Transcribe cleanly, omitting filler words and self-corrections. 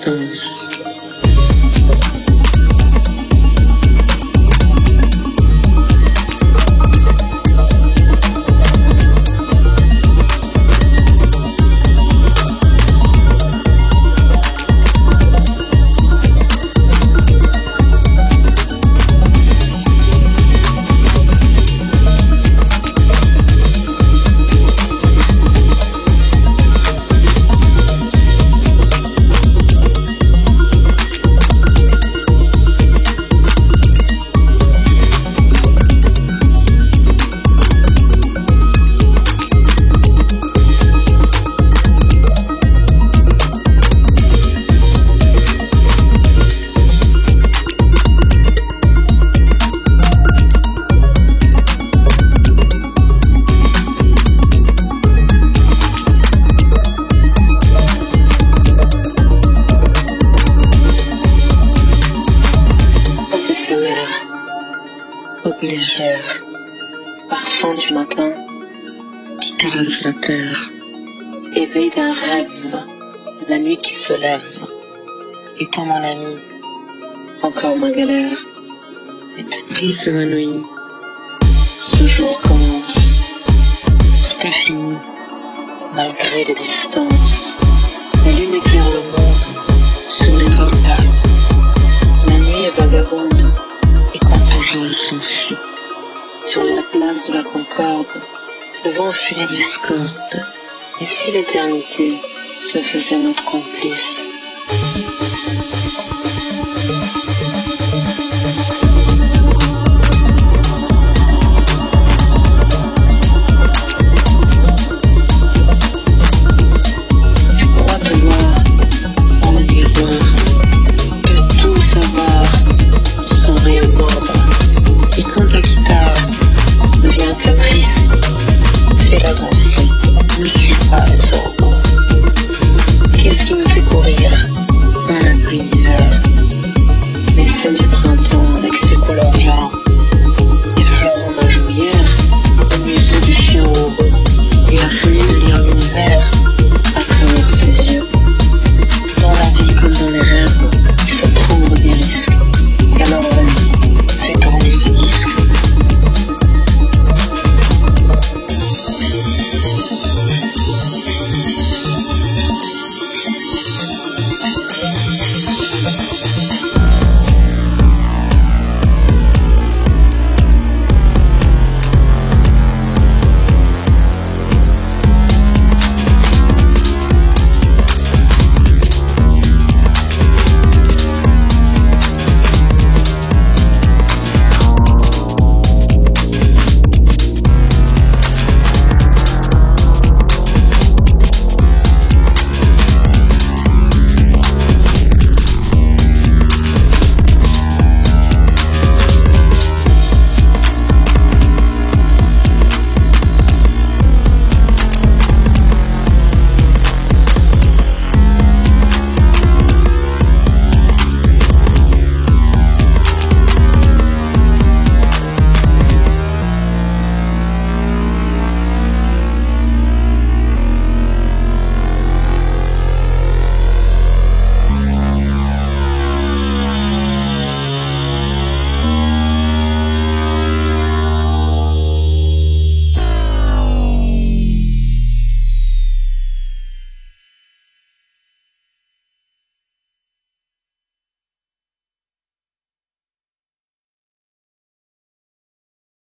distance. Aube légère, parfum du matin qui caresse la terre, éveil d'un rêve, la nuit qui se lève. Et toi mon ami, encore ma galère, l'esprit s'évanouit, ce jour commence, tout est fini, malgré les distances. La lune éclaire le monde sur les portails, la nuit est vagabonde et contagion s'enfuit. Sur la place de la Concorde, le vent fuit les discordes, et si l'éternité se faisait notre complice?